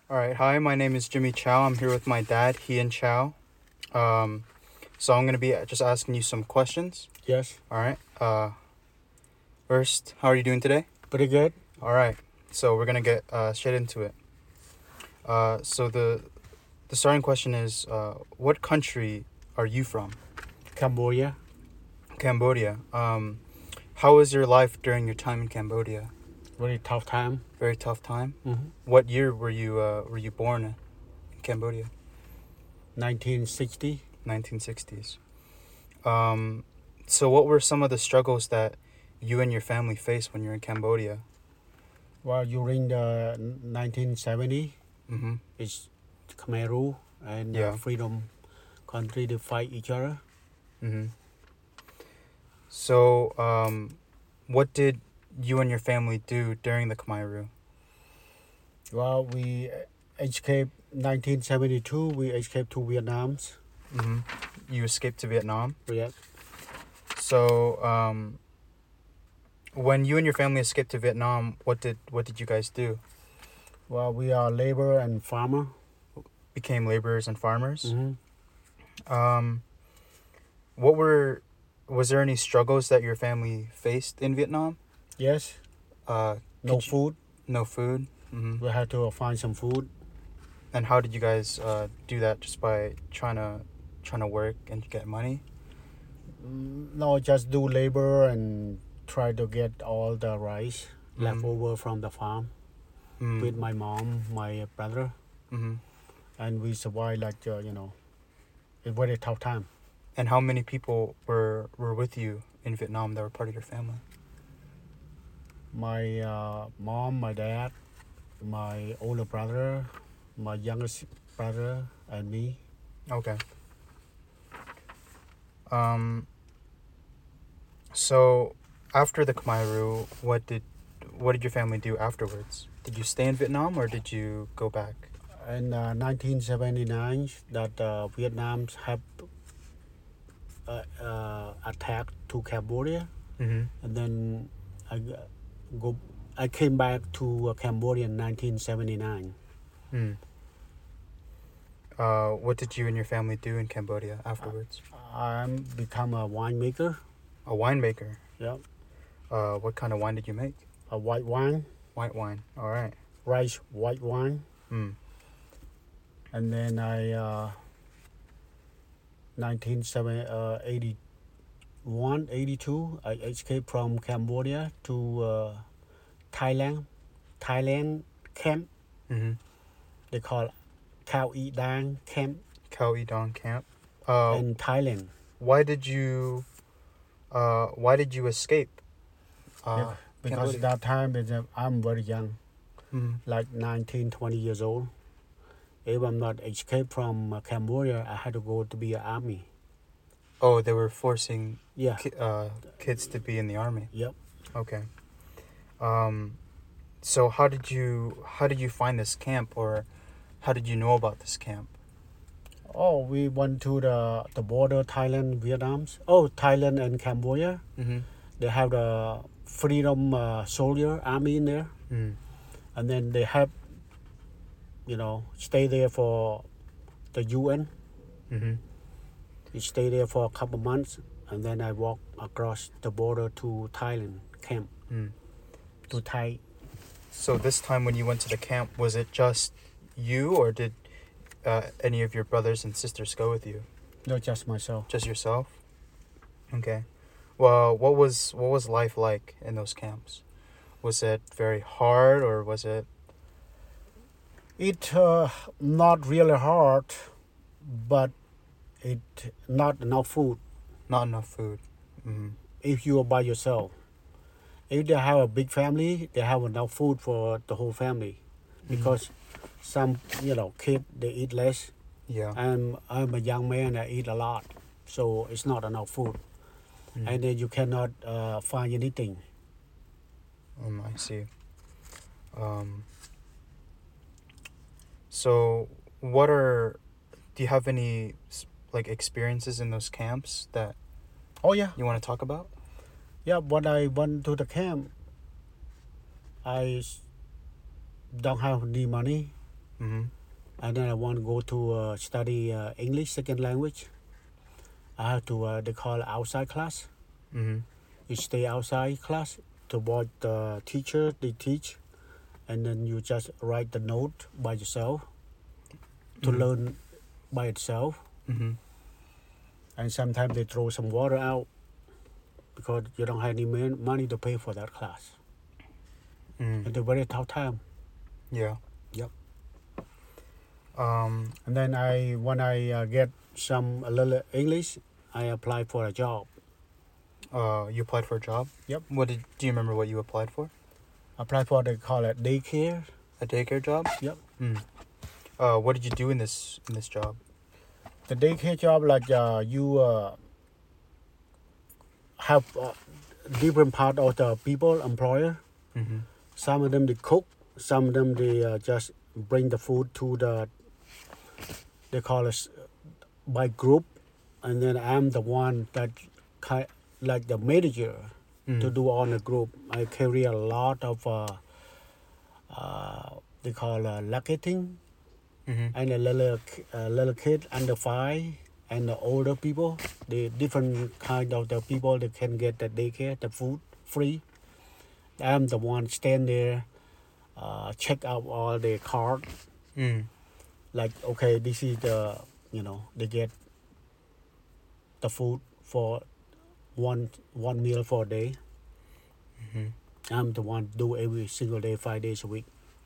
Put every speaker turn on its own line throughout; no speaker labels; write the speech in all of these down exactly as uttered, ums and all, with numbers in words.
All right. Hi, my name is Jimmy Chow. I'm here with my dad, Hien Chow. Um, so I'm gonna be just asking you some questions.
Yes,
All right. Uh, first, how are you doing today?
pretty good.
All right. So we're gonna get uh, straight into it. Uh, so the the starting question is, uh, what country are you from?
Cambodia.
Cambodia. Um, how was your life during your time in Cambodia?
Very tough time.
Very tough time.
Mm-hmm.
What year were you uh, were you born in Cambodia?
nineteen sixty.
nineteen sixties. Um, so what were some of the struggles that you and your family faced when you're in Cambodia?
Well, during the nineteen seventy,
Mm-hmm.
it's Khmer Rouge and uh,
Yeah.
freedom country to fight each other.
Mm-hmm. So, um, what did you and your family do during the Khmer Rouge?
Well, we escaped nineteen seventy-two. We escaped to Vietnam.
Mm-hmm. You escaped to Vietnam.
Yeah.
So, um, when you and your family escaped to Vietnam, what did what did you guys do?
Well, we are labor and farmer.
Became laborers and farmers.
Mm-hmm.
Um, what were was there any struggles that your family faced in Vietnam?
Yes.
Uh,
No
could you-
food.
no food. Mm-hmm.
We had to find some food.
And how did you guys uh, do that? Just by trying to trying to work and get money?
Mm, No, just do labor and try to get all the rice
Mhm.
left over from the farm
Mm.
with my mom, my brother,
Mm-hmm.
and we survived like uh, you know, a very tough time.
And how many people were were with you in Vietnam that were part of your family?
My uh, mom, my dad, my older brother, my youngest brother, and me.
Okay. Um. So, after the Khmer Rouge, what did what did your family do afterwards? Did you stay in Vietnam or did you go back?
In uh, nineteen seventy-nine, that uh, Vietnam have uh, uh, attacked to Cambodia,
Mm-hmm.
and then I g- go. I came back to uh, Cambodia in nineteen seventy-nine.
Mm. Uh, what did you and your family do in Cambodia afterwards?
I'm become a winemaker.
A winemaker.
Yeah,
Uh, what kind of wine did you make?
a white wine,
White wine. All right.
rice white wine,
Mm.
and then I uh, nineteen eighty-one, eighty-two, I escaped from Cambodia to uh, Thailand. Thailand camp.
Mm-hmm.
They call Khao I Dang camp
Khao I Dong camp. Uh,
in Thailand.
why did you? Uh, why did you escape? Uh,
Yeah, because
Cambodia?
that time is, uh, I'm very young,
Mm.
like nineteen, twenty years old. If I'm not escaped from uh, Cambodia, I had to go to be an army.
Oh, they were forcing
Yeah.
ki- uh, kids to be in the army.
Yep.
Okay. Um, so how did you how did you find this camp, or how did you know about this camp?
Oh, we went to the the border Thailand, Vietnam. Oh, Thailand and Cambodia.
Mm-hmm.
They have the freedom uh, soldier army in there,
Mm.
and then they have, you know, stay there for the U N.
Mm-hmm.
We stay there for a couple months, and then I walk across the border to Thailand camp
Mm.
to Thai.
So this time when you went to the camp, was it just you, or did uh, any of your brothers and sisters go with you?
Not just myself.
Just yourself? Okay. Well, what was what was life like in those camps? Was it very hard, or was it?
It uh, not really hard, but it not enough food
Not enough food. Mm.
if you are by yourself. If they have a big family, they have enough food for the whole family, because some, you know, kid they eat less.
Yeah.
I'm I'm a young man. I eat a lot, so it's not enough food,
Mm.
and then you cannot uh, find anything.
Um, I see. Um. So, what are? Do you have any s- like experiences in those camps that
Oh yeah,
you want to talk about?
yeah. When I went to the camp, I s- don't have any money.
Mm-hmm.
and then I want to go to uh, study uh, English second language. I have to uh, they call it outside class.
Mm-hmm.
You stay outside class to watch the teacher they teach, and then you just write the note by yourself to
Mhm.
learn by itself.
Mm-hmm.
And sometimes they throw some water out because you don't have any mon- money to pay for that class.
Mm.
It's a very tough time.
Yeah.
Yep.
Um.
And then I when I uh, get some a little English, I apply for a job.
Uh. You applied for a job.
Yep.
What did? Do you remember what you applied for?
Apply for they call it daycare.
A daycare job.
Yep.
Mm. Uh. What did you do in this in this job?
The daycare job like uh, you uh, have uh, different part of the people employer.
Mm-hmm.
Some of them they cook. Some of them they uh, just bring the food to the. They call us by group, and then I'm the one that kind like the manager
Mm.
to do on the group. I carry a lot of uh, uh, they call uh, lactating,
Mm-hmm.
and a little uh, little kid under five and the older people. The different kind of the people that can get the daycare, the food free. I'm the one stand there, uh, check out all the card.
Mm.
Like okay, this is the you know they get the food for one one meal for a day.
Mm-hmm.
I'm the one do every single day, five days a week.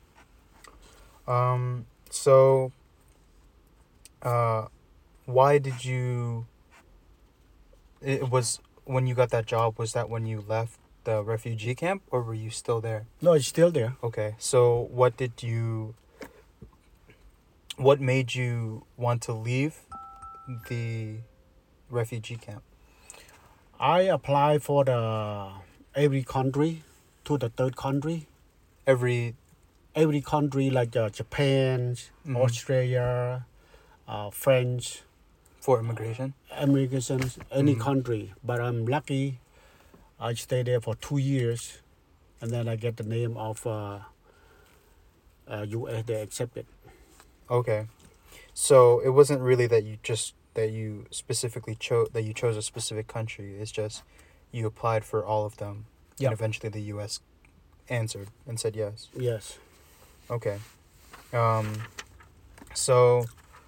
Um. So. Uh. Why did you? It was when you got that job. Was that when you left the refugee camp, or were you still there?
No, it's still there.
Okay. So what did you? What made you want to leave the refugee camp?
I apply for the every country to the third country.
Every.
Every country like uh, Japan,
Mhm.
Australia, uh, French,
For immigration.
Americans, any
Mhm.
country. But I'm lucky. I stay there for two years, and then I get the name of uh, uh, U S. They accept it.
Okay. So it wasn't really that you just that you specifically chose that you chose a specific country. It's just you applied for all of them,
Yep.
and eventually the U S answered and said yes.
Yes.
Okay. Um. So.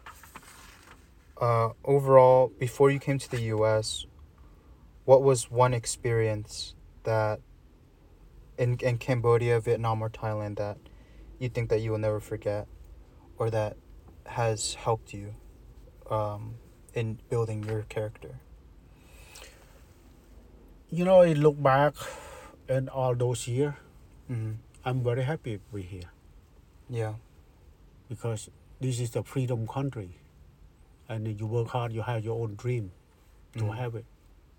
Uh, overall, before you came to the U S, what was one experience that in in Cambodia, Vietnam, or Thailand that you think that you will never forget, or that has helped you um, in building your character?
You know, I look back in all those years.
Mm-hmm.
I'm very happy we're here
Yeah.
because this is the freedom country, and you work hard. You have your own dream to
Mhm.
have it.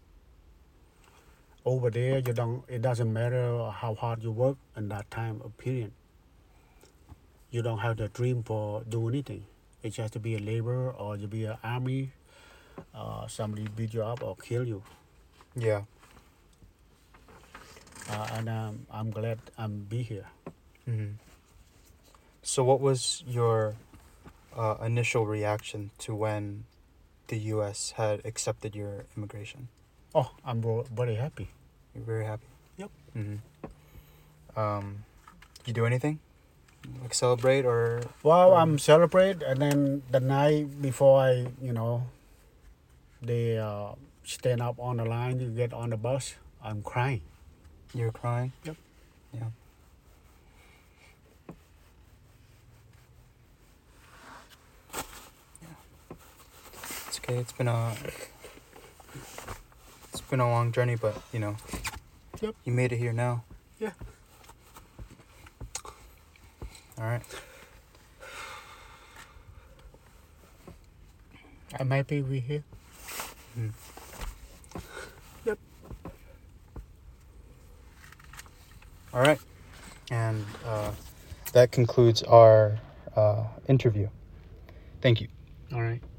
Over there, you don't. It doesn't matter how hard you work in that time of period. You don't have the dream for do anything. It's just to be a laborer or to be an army. Uh, somebody beat you up or kill you.
Yeah.
Uh, and um, I'm glad I'm be here.
Mm-hmm. So, what was your uh, initial reaction to when the U S had accepted your immigration?
Oh, I'm ro- very happy.
You're very happy.
Yep.
Mm-hmm. Um, you do anything like celebrate or?
Well,
or-
I'm celebrate, and then the night before I, you know, they uh, stand up on the line. You get on the bus. I'm crying.
You're crying.
Yep.
Yeah. It's okay. It's been a it's been a long journey, but you know,
Yep.
you made it here now.
Yeah.
All right.
I'm happy we're here.
Mm.
Yep.
All right. And uh, that concludes our uh, interview. Thank you.
All right.